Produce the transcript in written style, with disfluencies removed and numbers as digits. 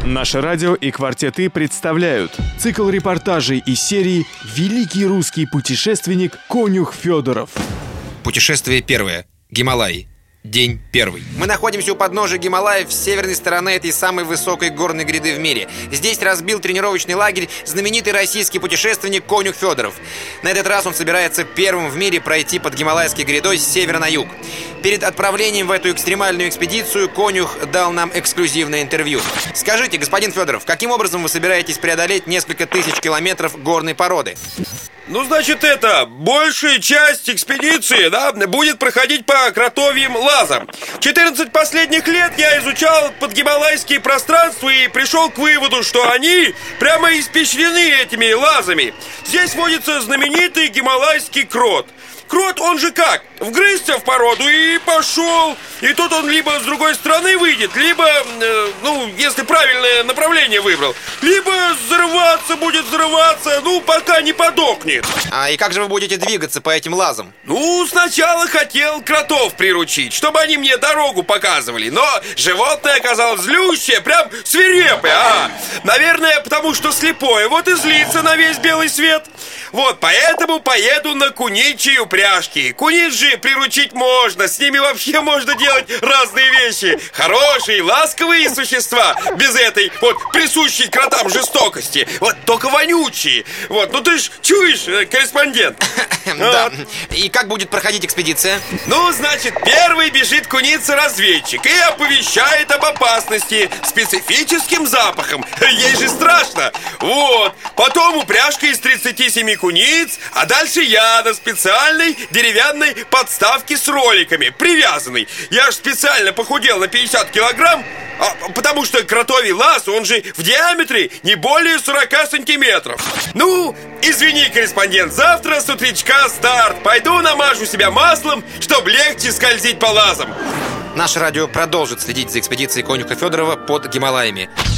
Наше радио и «Квартеты» представляют цикл репортажей из серии «Великий русский путешественник Конюх Федоров». Путешествие первое. Гималаи. День первый. Мы находимся у подножия Гималаев с северной стороны этой самой высокой горной гряды в мире. Здесь разбил тренировочный лагерь знаменитый российский путешественник Конюх Федоров. На этот раз он собирается первым в мире пройти под Гималайской грядой с севера на юг. Перед отправлением в эту экстремальную экспедицию Конюх дал нам эксклюзивное интервью. Скажите, господин Федоров, каким образом вы собираетесь преодолеть несколько тысяч километров горной породы? Большая часть экспедиции, будет проходить по кротовьим лазам. 14 последних лет я изучал подгималайские пространства и пришел к выводу, что они прямо испещрены этими лазами. Здесь водится знаменитый гималайский крот. Крот, он же как? Вгрызся в породу и пошел. И тут он либо с другой стороны выйдет, либо, если правильное направление выбрал, либо будет взрываться, пока не подохнет. И как же вы будете двигаться по этим лазам? Сначала хотел кротов приручить, чтобы они мне дорогу показывали. Но животное оказалось злющее, прям свирепое. Наверное, потому что слепое, вот и злится на весь белый свет. Поэтому поеду на куничьи упряжки. Куниц же приручить можно, с ними вообще можно делать разные вещи. Хорошие, ласковые существа, без этой присущей кротам жестокости. Только вонючие. Ты ж чуешь, корреспондент? Да. И как будет проходить экспедиция? Первый бежит куница-разведчик и оповещает об опасности специфическим запахом. Ей же страшно. Потом упряжка из 37 куниц, а дальше я на специальной деревянной подставке с роликами, привязанный. Я ж специально похудел на 50 килограмм, потому что кротовий лаз, он же в диаметре не более 40 сантиметров. Извини, корреспондент, завтра с утречка старт. Пойду намажу себя маслом, чтобы легче скользить по лазам. Наше радио продолжит следить за экспедицией Конюха Федорова под Гималаями.